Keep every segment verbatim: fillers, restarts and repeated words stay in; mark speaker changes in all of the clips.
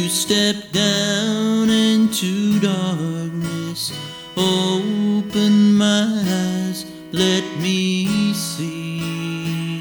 Speaker 1: You step down into darkness, open my eyes, let me see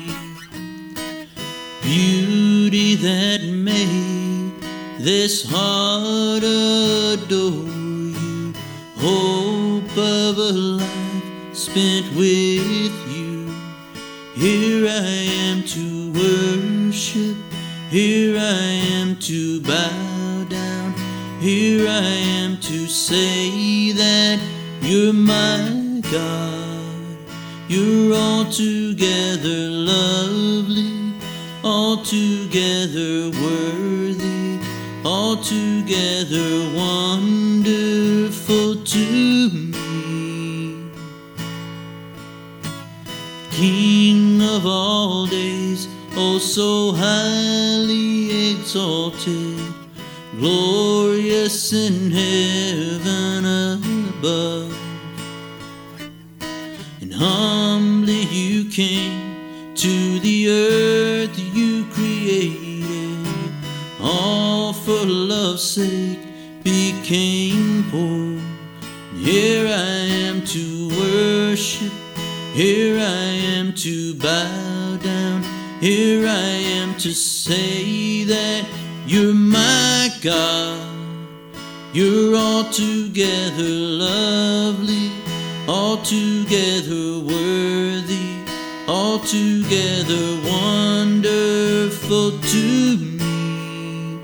Speaker 1: beauty that made this heart adore you, hope of a life spent with you. Here I am to worship, here I am to bow down, here I am to say that you're my God. You're altogether lovely, altogether worthy, altogether wonderful to me. King of all days, oh so highly exalted, glorious in heaven above. And humbly you came to the earth you created, all for love's sake became poor. Here I am to worship, here I am to bow down, here I am to say that you're my God. You're altogether lovely, altogether worthy, altogether wonderful to me.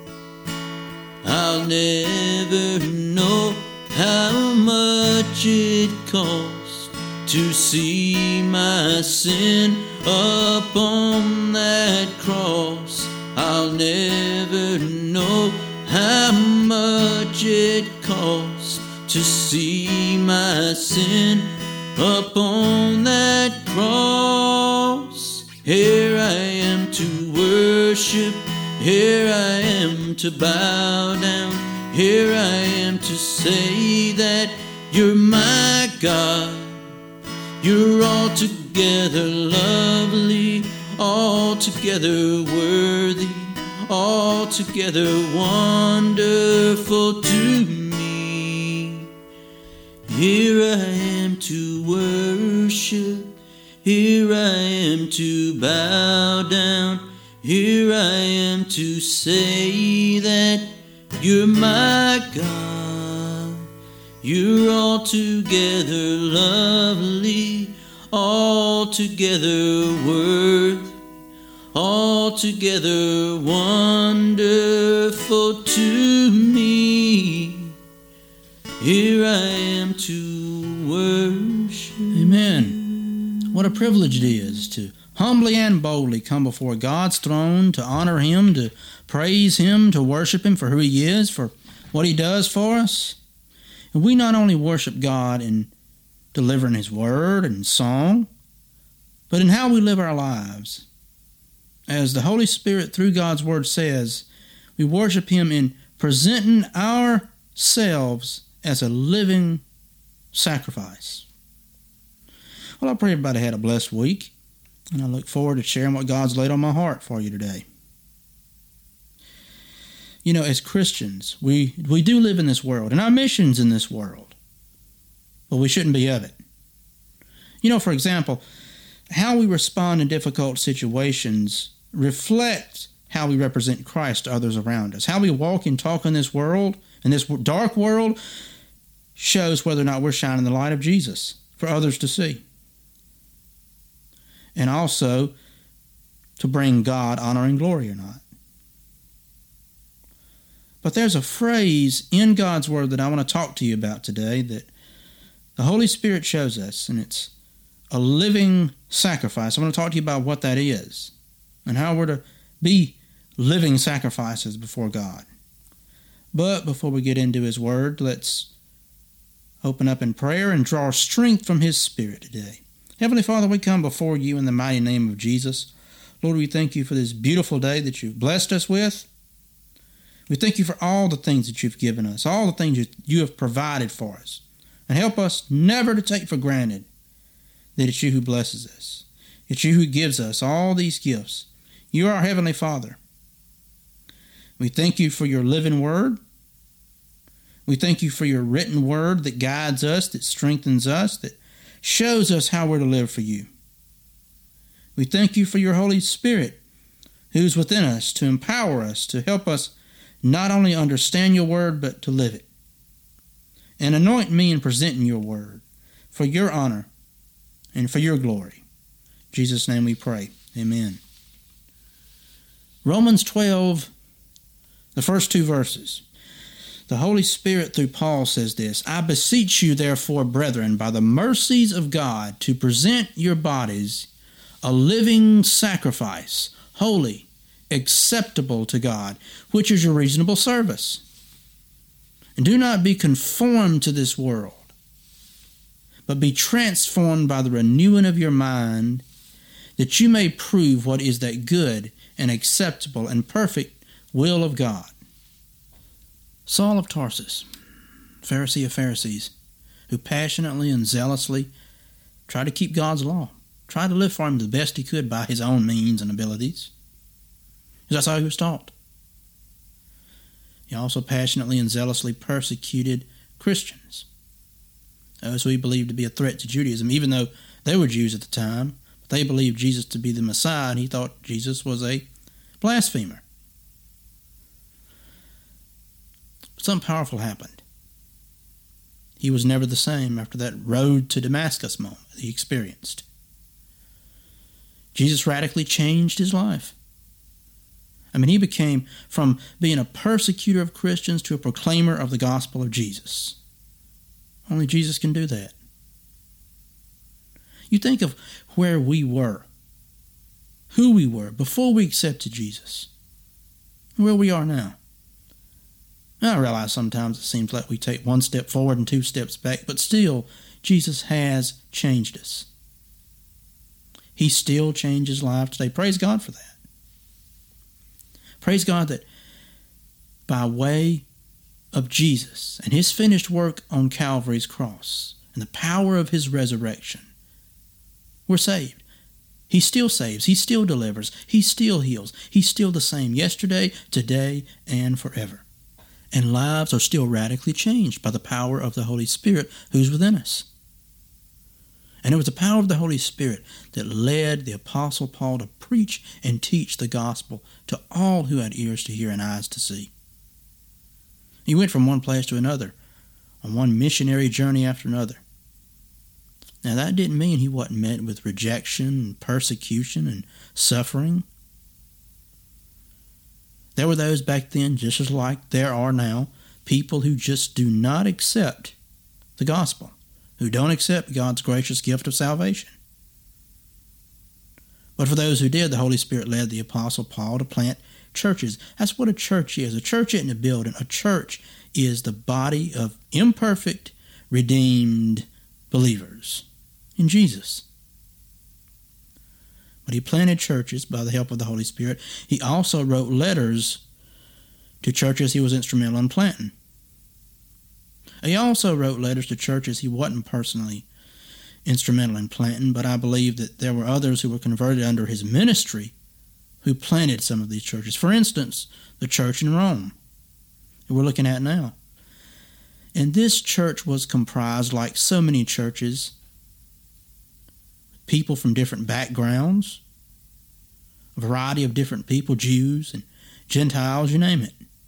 Speaker 1: I'll never know how much it costs to see my sin upon that cross. I'll never know how much it costs to see my sin upon that cross. Here I am to worship, here I am to bow down, here I am to say that you're my God. You're altogether lovely, altogether worthy, altogether wonderful to me. Here I am to worship, here I am to bow down, here I am to say that you're my God. You're altogether lovely, altogether worthy, altogether wonderful to me. Here I am to worship.
Speaker 2: Amen. What a privilege it is to humbly and boldly come before God's throne, to honor Him, to praise Him, to worship Him for who He is, for what He does for us. And we not only worship God in delivering His Word and song, but in how we live our lives. As the Holy Spirit through God's Word says, we worship Him in presenting ourselves as a living sacrifice. Well, I pray everybody had a blessed week, and I look forward to sharing what God's laid on my heart for you today. You know, as Christians, we, we do live in this world, and our mission's in this world, but we shouldn't be of it. You know, for example, how we respond in difficult situations reflect how we represent Christ to others around us. How we walk and talk in this world, in this dark world, shows whether or not we're shining the light of Jesus for others to see. And also to bring God honor and glory or not. But there's a phrase in God's Word that I want to talk to you about today that the Holy Spirit shows us, and it's a living sacrifice. I want to talk to you about what that is and how we're to be living sacrifices before God. But before we get into His Word, let's open up in prayer and draw strength from His Spirit today. Heavenly Father, we come before You in the mighty name of Jesus. Lord, we thank You for this beautiful day that You've blessed us with. We thank You for all the things that You've given us, all the things that You have provided for us. And help us never to take for granted that it's You who blesses us. It's You who gives us all these gifts. You are our Heavenly Father. We thank you for your living word. We thank you for your written word that guides us, that strengthens us, that shows us how we're to live for you. We thank you for your Holy Spirit who's within us to empower us, to help us not only understand your word, but to live it. And anoint me in presenting your word for your honor and for your glory. In Jesus' name we pray. Amen. Romans twelve, the first two verses. The Holy Spirit through Paul says this, I beseech you therefore, brethren, by the mercies of God, to present your bodies a living sacrifice, holy, acceptable to God, which is your reasonable service. And do not be conformed to this world, but be transformed by the renewing of your mind, that you may prove what is that good and acceptable and perfect will of God. Saul of Tarsus, Pharisee of Pharisees, who passionately and zealously tried to keep God's law, tried to live for him the best he could by his own means and abilities. That's how he was taught. He also passionately and zealously persecuted Christians, those who he believed to be a threat to Judaism, even though they were Jews at the time. But they believed Jesus to be the Messiah, and he thought Jesus was a blasphemer. Something powerful happened. He was never the same after that road to Damascus moment that he experienced. Jesus radically changed his life. I mean, he became from being a persecutor of Christians to a proclaimer of the gospel of Jesus. Only Jesus can do that. You think of where we were, who we were before we accepted Jesus, where we are now. I realize sometimes it seems like we take one step forward and two steps back, but still, Jesus has changed us. He still changes lives today. Praise God for that. Praise God that by way of Jesus and his finished work on Calvary's cross and the power of his resurrection, we're saved. He still saves. He still delivers. He still heals. He's still the same yesterday, today, and forever. And lives are still radically changed by the power of the Holy Spirit who's within us. And it was the power of the Holy Spirit that led the Apostle Paul to preach and teach the gospel to all who had ears to hear and eyes to see. He went from one place to another, on one missionary journey after another. Now that didn't mean he wasn't met with rejection and persecution and suffering. There were those back then, just as like there are now, people who just do not accept the gospel, who don't accept God's gracious gift of salvation. But for those who did, the Holy Spirit led the Apostle Paul to plant churches. That's what a church is. A church isn't a building. A church is the body of imperfect, redeemed believers in Jesus. But he planted churches by the help of the Holy Spirit. He also wrote letters to churches he was instrumental in planting. He also wrote letters to churches he wasn't personally instrumental in planting, but I believe that there were others who were converted under his ministry who planted some of these churches. For instance, the church in Rome that we're looking at now. And this church was comprised, like so many churches, people from different backgrounds, a variety of different people, Jews and Gentiles, you name it.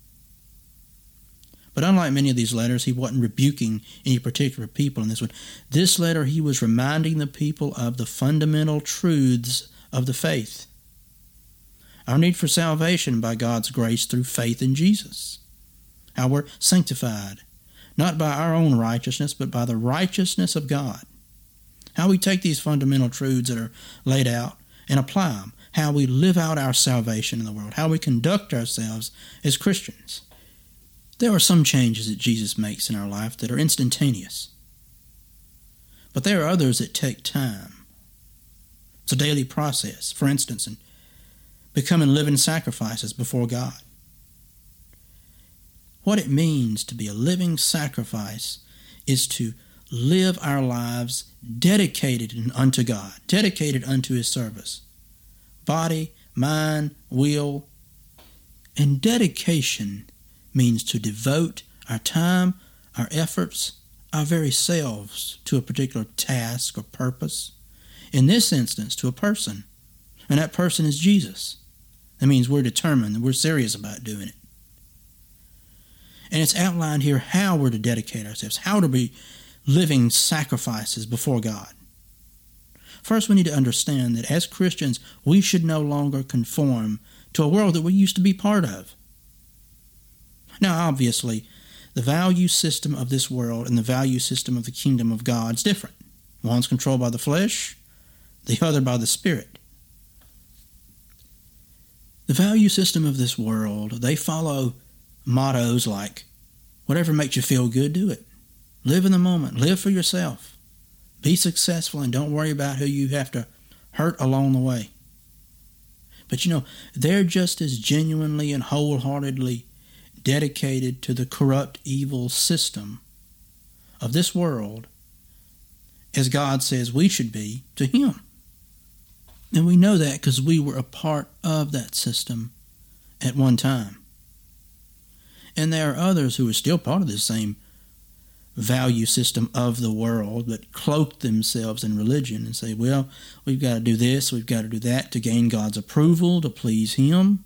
Speaker 2: But unlike many of these letters, he wasn't rebuking any particular people in this one. This letter, he was reminding the people of the fundamental truths of the faith. Our need for salvation by God's grace through faith in Jesus. How we're sanctified, not by our own righteousness, but by the righteousness of God. How we take these fundamental truths that are laid out and apply them. How we live out our salvation in the world. How we conduct ourselves as Christians. There are some changes that Jesus makes in our life that are instantaneous. But there are others that take time. It's a daily process. For instance, in becoming living sacrifices before God. What it means to be a living sacrifice is to live our lives dedicated unto God, dedicated unto his service. Body, mind, will, And dedication means to devote our time, our efforts, our very selves to a particular task or purpose. In this instance, to a person. And that person is Jesus. That means we're determined, that we're serious about doing it. And it's outlined here how we're to dedicate ourselves, how to be living sacrifices before God. First, we need to understand that as Christians, we should no longer conform to a world that we used to be part of. Now, obviously, the value system of this world and the value system of the kingdom of God is different. One's controlled by the flesh, the other by the Spirit. The value system of this world, they follow mottos like, whatever makes you feel good, do it. Live in the moment. Live for yourself. Be successful and don't worry about who you have to hurt along the way. But you know, they're just as genuinely and wholeheartedly dedicated to the corrupt, evil system of this world as God says we should be to Him. And we know that because we were a part of that system at one time. And there are others who are still part of the same value system of the world, but cloak themselves in religion and say, well, we've got to do this, we've got to do that to gain God's approval, to please Him.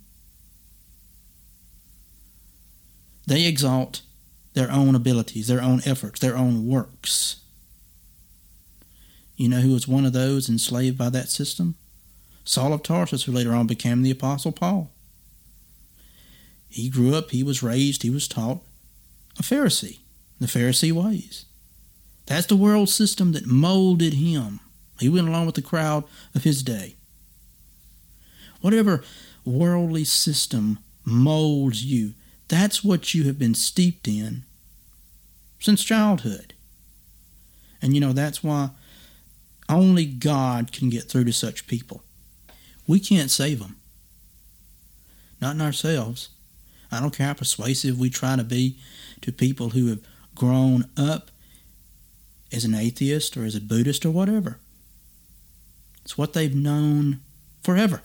Speaker 2: They exalt their own abilities, their own efforts, their own works. You know who was one of those enslaved by that system? Saul of Tarsus, who later on became the Apostle Paul. He grew up, he was raised, he was taught a Pharisee, the Pharisee ways. That's the world system that molded him. He went along with the crowd of his day. Whatever worldly system molds you, that's what you have been steeped in since childhood. And you know, that's why only God can get through to such people. We can't save them. Not in ourselves. I don't care how persuasive we try to be to people who have grown up as an atheist or as a Buddhist or whatever. It's what they've known forever.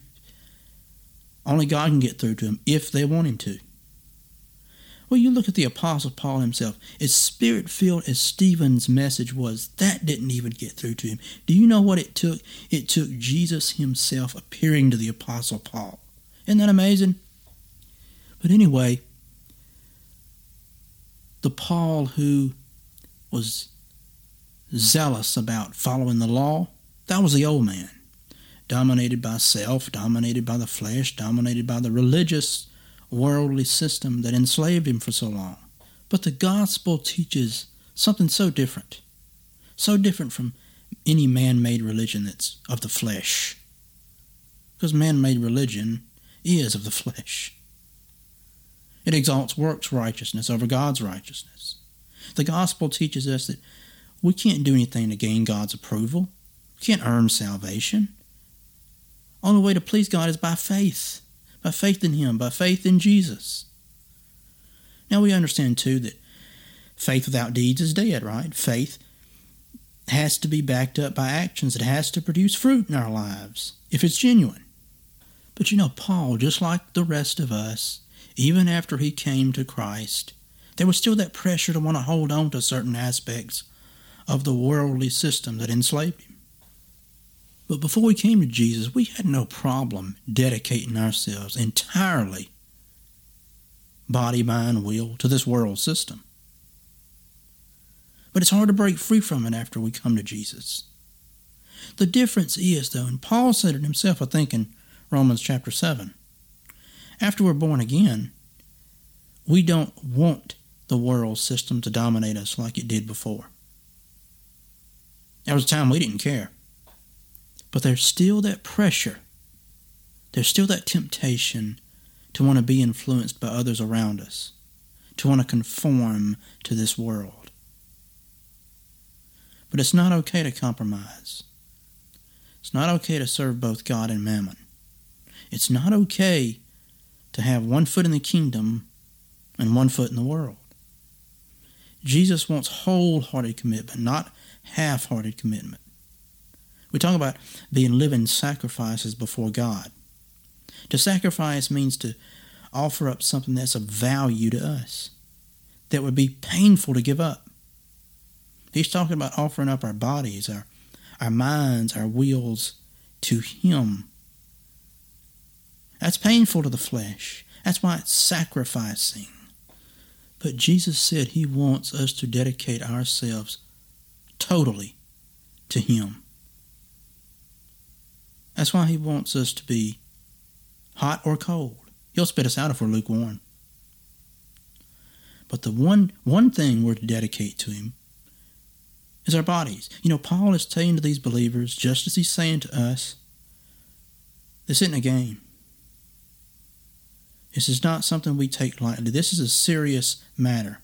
Speaker 2: Only God can get through to them if they want Him to. Well, you look at the Apostle Paul himself. As spirit-filled as Stephen's message was, that didn't even get through to him. Do you know what it took? It took Jesus Himself appearing to the Apostle Paul. Isn't that amazing? But anyway, the Paul who was zealous about following the law, that was the old man. Dominated by self, dominated by the flesh, dominated by the religious worldly system that enslaved him for so long. But the gospel teaches something so different. So different from any man-made religion that's of the flesh. Because man-made religion is of the flesh. It exalts works righteousness over God's righteousness. The gospel teaches us that we can't do anything to gain God's approval. We can't earn salvation. Only way to please God is by faith. By faith in Him, by faith in Jesus. Now we understand too that faith without deeds is dead, right? Faith has to be backed up by actions. It has to produce fruit in our lives if it's genuine. But you know, Paul, just like the rest of us, even after he came to Christ, there was still that pressure to want to hold on to certain aspects of the worldly system that enslaved him. But before we came to Jesus, we had no problem dedicating ourselves entirely, body, mind, will, to this world system. But it's hard to break free from it after we come to Jesus. The difference is, though, and Paul said it himself, I think, in Romans chapter seven, after we're born again, we don't want the world system to dominate us like it did before. There was a time we didn't care. But there's still that pressure. There's still that temptation to want to be influenced by others around us, to want to conform to this world. But it's not okay to compromise. It's not okay to serve both God and mammon. It's not okay to have one foot in the kingdom and one foot in the world. Jesus wants wholehearted commitment, not half-hearted commitment. We talk about being living sacrifices before God. To sacrifice means to offer up something that's of value to us, that would be painful to give up. He's talking about offering up our bodies, our, our minds, our wills to Him. That's painful to the flesh. That's why it's sacrificing. But Jesus said He wants us to dedicate ourselves totally to Him. That's why He wants us to be hot or cold. He'll spit us out if we're lukewarm. But the one, one thing we're to dedicate to Him is our bodies. You know, Paul is saying to these believers, just as he's saying to us, this isn't a game. This is not something we take lightly. This is a serious matter.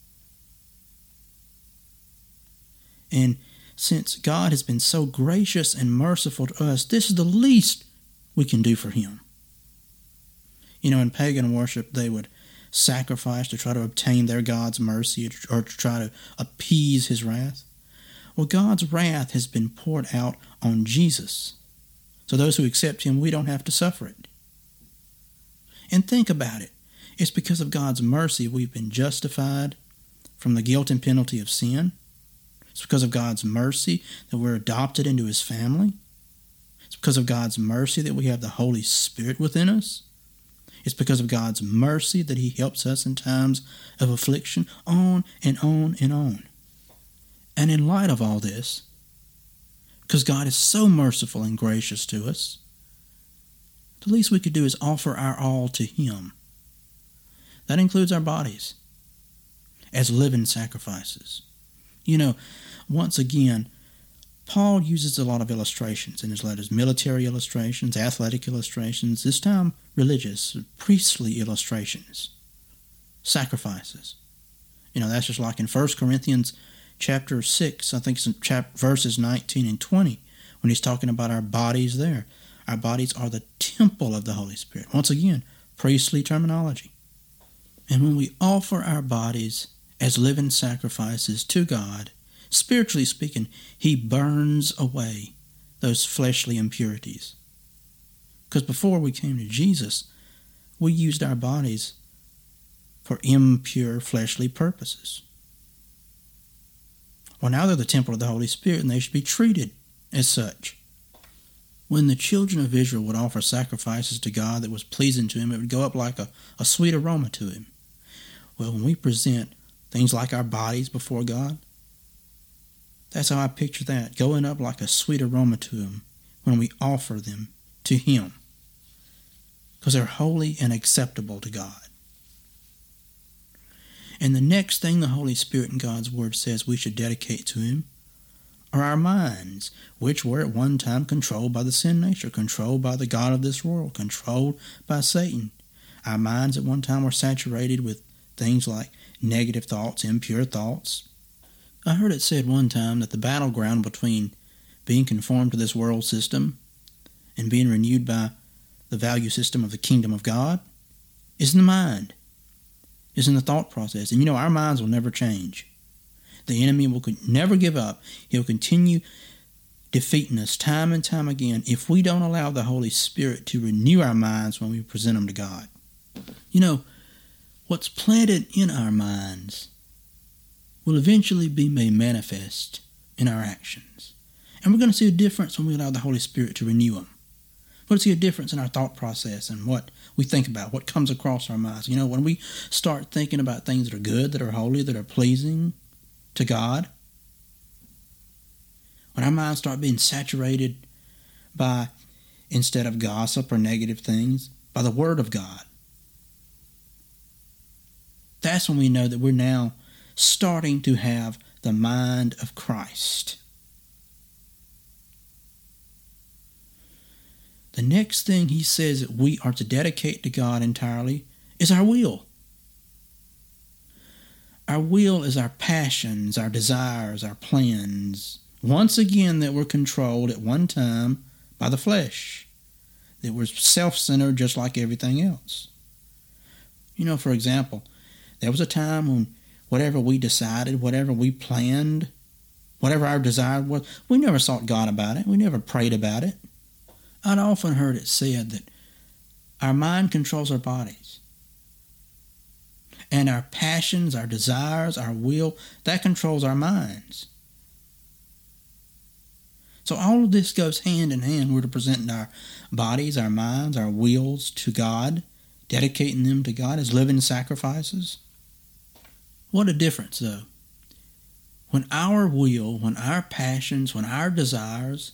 Speaker 2: And since God has been so gracious and merciful to us, this is the least we can do for Him. You know, in pagan worship, they would sacrifice to try to obtain their God's mercy or to try to appease His wrath. Well, God's wrath has been poured out on Jesus. So those who accept Him, we don't have to suffer it. And think about it. It's because of God's mercy we've been justified from the guilt and penalty of sin. It's because of God's mercy that we're adopted into His family. It's because of God's mercy that we have the Holy Spirit within us. It's because of God's mercy that He helps us in times of affliction, on and on and on. And in light of all this, because God is so merciful and gracious to us, the least we could do is offer our all to Him. That includes our bodies as living sacrifices. You know, once again, Paul uses a lot of illustrations in his letters, military illustrations, athletic illustrations, this time religious, priestly illustrations, sacrifices. You know, that's just like in First Corinthians chapter six, I think it's in chap- verses nineteen and twenty, when he's talking about our bodies there. Our bodies are the temple of the Holy Spirit. Once again, priestly terminology. And when we offer our bodies as living sacrifices to God, spiritually speaking, He burns away those fleshly impurities. Because before we came to Jesus, we used our bodies for impure fleshly purposes. Well, now they're the temple of the Holy Spirit, and they should be treated as such. When the children of Israel would offer sacrifices to God that was pleasing to Him, it would go up like a, a sweet aroma to Him. Well, when we present things like our bodies before God, that's how I picture that, going up like a sweet aroma to Him when we offer them to Him, because they're holy and acceptable to God. And the next thing the Holy Spirit in God's Word says we should dedicate to Him are our minds, which were at one time controlled by the sin nature, controlled by the god of this world, controlled by Satan. Our minds at one time were saturated with things like negative thoughts, impure thoughts. I heard it said one time that the battleground between being conformed to this world system and being renewed by the value system of the kingdom of God is in the mind, is in the thought process. And you know, our minds will never change. The enemy will never give up. He'll continue defeating us time and time again if we don't allow the Holy Spirit to renew our minds when we present them to God. You know, what's planted in our minds will eventually be made manifest in our actions. And we're going to see a difference when we allow the Holy Spirit to renew them. We're going to see a difference in our thought process and what we think about, what comes across our minds. You know, when we start thinking about things that are good, that are holy, that are pleasing to God, when our minds start being saturated by, instead of gossip or negative things, by the Word of God, that's when we know that we're now starting to have the mind of Christ. The next thing he says that we are to dedicate to God entirely is our will. Our will is our passions, our desires, our plans. Once again, that were controlled at one time by the flesh. That were self-centered just like everything else. You know, for example, there was a time when whatever we decided, whatever we planned, whatever our desire was, we never sought God about it. We never prayed about it. I'd often heard it said that our mind controls our bodies. And our passions, our desires, our will, that controls our minds. So all of this goes hand in hand. We're to present our bodies, our minds, our wills to God, dedicating them to God as living sacrifices. What a difference, though. When our will, when our passions, when our desires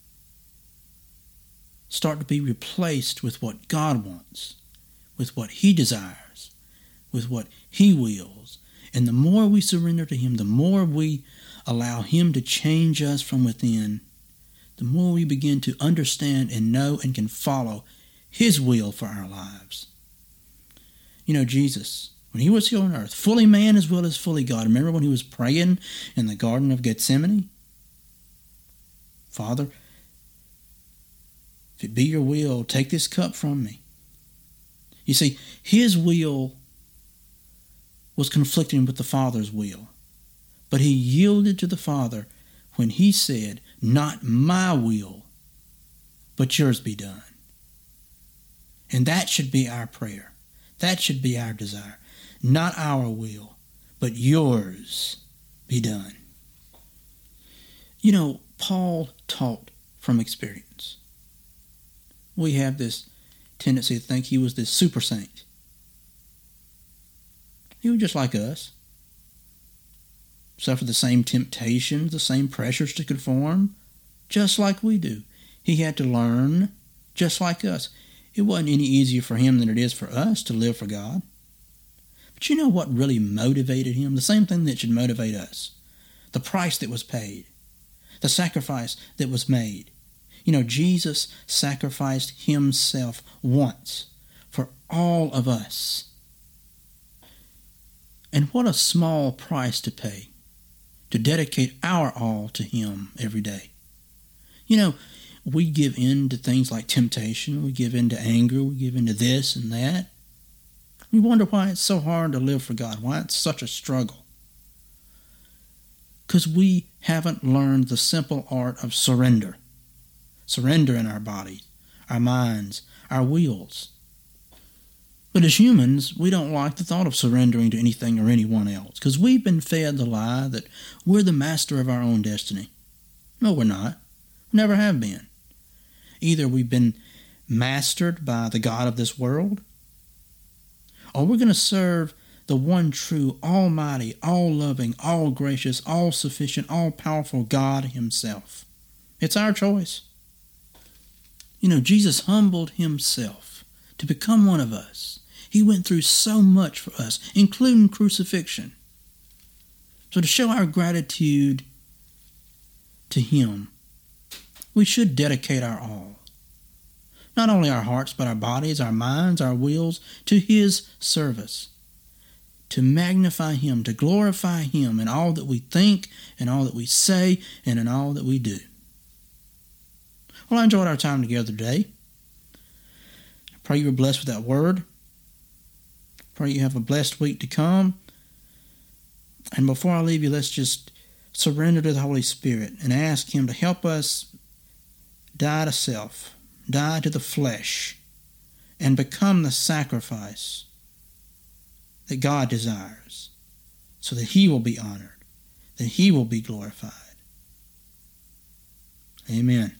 Speaker 2: start to be replaced with what God wants, with what He desires, with what He wills. And the more we surrender to Him, the more we allow Him to change us from within, the more we begin to understand and know and can follow His will for our lives. You know, Jesus, when He was here on earth, fully man as well as fully God. Remember when He was praying in the Garden of Gethsemane? Father, if it be your will, take this cup from me. You see, His will was conflicting with the Father's will. But He yielded to the Father when He said, not my will, but yours be done. And that should be our prayer. That should be our desire. Not our will, but yours be done. You know, Paul taught from experience. We have this tendency to think he was this super saint. He was just like us. Suffered the same temptations, the same pressures to conform, just like we do. He had to learn just like us. It wasn't any easier for him than it is for us to live for God. But you know what really motivated him? The same thing that should motivate us. The price that was paid. The sacrifice that was made. You know, Jesus sacrificed Himself once for all of us. And what a small price to pay to dedicate our all to Him every day. You know, we give in to things like temptation, we give in to anger, we give in to this and that. We wonder why it's so hard to live for God, why it's such a struggle. Because we haven't learned the simple art of surrender. Surrender in our bodies, our minds, our wills. But as humans, we don't like the thought of surrendering to anything or anyone else because we've been fed the lie that we're the master of our own destiny. No, we're not. We never have been. Either we've been mastered by the God of this world, or we're going to serve the one true, almighty, all-loving, all-gracious, all-sufficient, all-powerful God Himself. It's our choice. You know, Jesus humbled Himself to become one of us. He went through so much for us, including crucifixion. So to show our gratitude to Him, we should dedicate our all. Not only our hearts, but our bodies, our minds, our wills, to His service. To magnify Him, to glorify Him in all that we think, in all that we say, and in all that we do. Well, I enjoyed our time together today. I pray you were blessed with that word. I pray you have a blessed week to come. And before I leave you, let's just surrender to the Holy Spirit and ask Him to help us die to self, die to the flesh, and become the sacrifice that God desires, so that He will be honored, that He will be glorified. Amen.